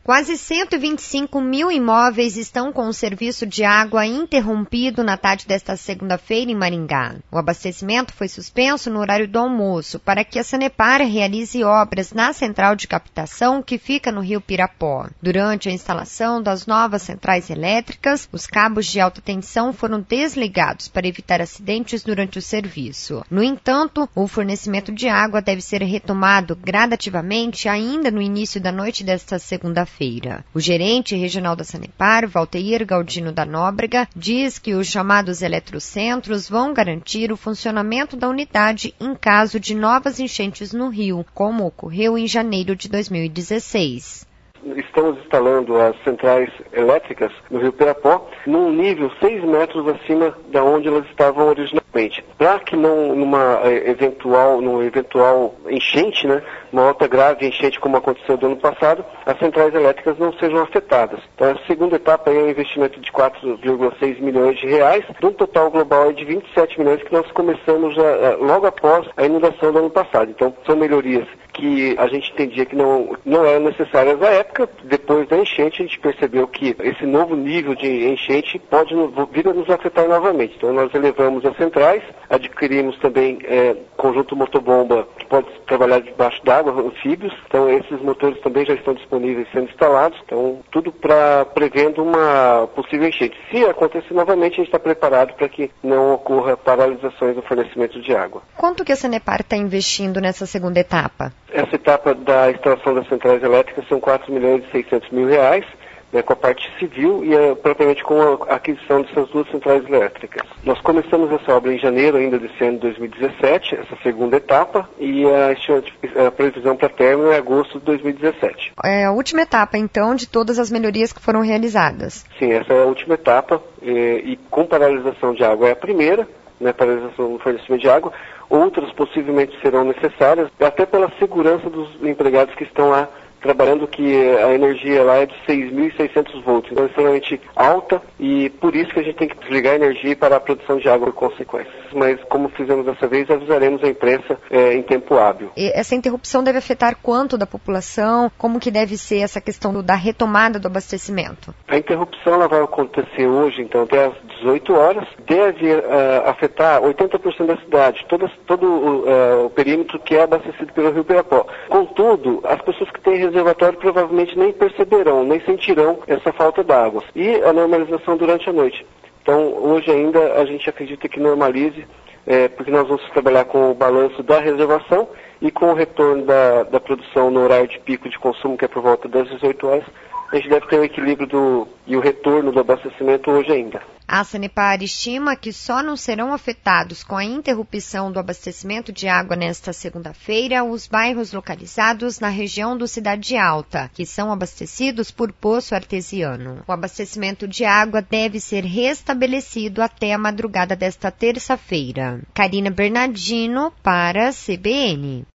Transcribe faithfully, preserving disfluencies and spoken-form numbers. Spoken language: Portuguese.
Quase cento e vinte e cinco mil imóveis estão com o serviço de água interrompido na tarde desta segunda-feira em Maringá. O abastecimento foi suspenso no horário do almoço para que a Sanepar realize obras na central de captação que fica no Rio Pirapó. Durante a instalação das novas centrais elétricas, os cabos de alta tensão foram desligados para evitar acidentes durante o serviço. No entanto, o fornecimento de água deve ser retomado gradativamente ainda no início da noite desta segunda-feira. Feira. O gerente regional da Sanepar, Valteir Galdino da Nóbrega, diz que os chamados eletrocentros vão garantir o funcionamento da unidade em caso de novas enchentes no rio, como ocorreu em janeiro de dois mil e dezesseis. Estamos instalando as centrais elétricas no Rio Pirapó num nível seis metros acima da onde elas estavam originalmente. Para que não, numa eventual, numa eventual enchente, né, uma alta grave enchente como aconteceu do ano passado, as centrais elétricas não sejam afetadas. Então a segunda etapa é um investimento de quatro vírgula seis milhões de reais, de um total global de vinte e sete milhões que nós começamos a, a, logo após a inundação do ano passado. Então são melhorias que a gente entendia que não, não eram necessárias à época. Depois da enchente, a gente percebeu que esse novo nível de enchente pode vir a nos afetar novamente. Então, nós elevamos as centrais, adquirimos também é, conjunto motobomba que pode trabalhar debaixo d'água, anfíbios. Então, esses motores também já estão disponíveis sendo instalados. Então, tudo para prevendo uma possível enchente. Se acontecer novamente, a gente está preparado para que não ocorra paralisações no fornecimento de água. Quanto que a Sanepar está investindo nessa segunda etapa? Essa etapa da instalação das centrais elétricas são quatro milhões e seiscentos mil reais, né, com a parte civil e a, propriamente com a aquisição dessas duas centrais elétricas. Nós começamos essa obra em janeiro ainda desse ano de dois mil e dezessete, essa segunda etapa, e a, a previsão para término é agosto de dois mil e dezessete. É a última etapa, então, de todas as melhorias que foram realizadas? Sim, essa é a última etapa, e, e com paralisação de água é a primeira, né, paralisação do fornecimento de água. Outras possivelmente serão necessárias, até pela segurança dos empregados que estão lá trabalhando, que a energia lá é de seis mil e seiscentos volts, então é extremamente alta e por isso que a gente tem que desligar a energia para a produção de água por consequências. Mas como fizemos dessa vez, avisaremos a imprensa é, em tempo hábil. E essa interrupção deve afetar quanto da população? Como que deve ser essa questão do, da retomada do abastecimento? A interrupção ela vai acontecer hoje, então, até às dezoito horas. Deve uh, afetar oitenta por cento da cidade, todo, todo uh, o perímetro que é abastecido pelo Rio Pirapó. Contudo, as pessoas que têm reservatório provavelmente nem perceberão, nem sentirão essa falta d'água. E a normalização durante a noite. Então, hoje ainda a gente acredita que normalize, é, porque nós vamos trabalhar com o balanço da reservação e com o retorno da, da produção no horário de pico de consumo, que é por volta das dezoito horas, a gente deve ter o equilíbrio do, e o retorno do abastecimento hoje ainda. A Sanepar estima que só não serão afetados com a interrupção do abastecimento de água nesta segunda-feira os bairros localizados na região do Cidade Alta, que são abastecidos por poço artesiano. O abastecimento de água deve ser restabelecido até a madrugada desta terça-feira. Karina Bernardino para a C B N.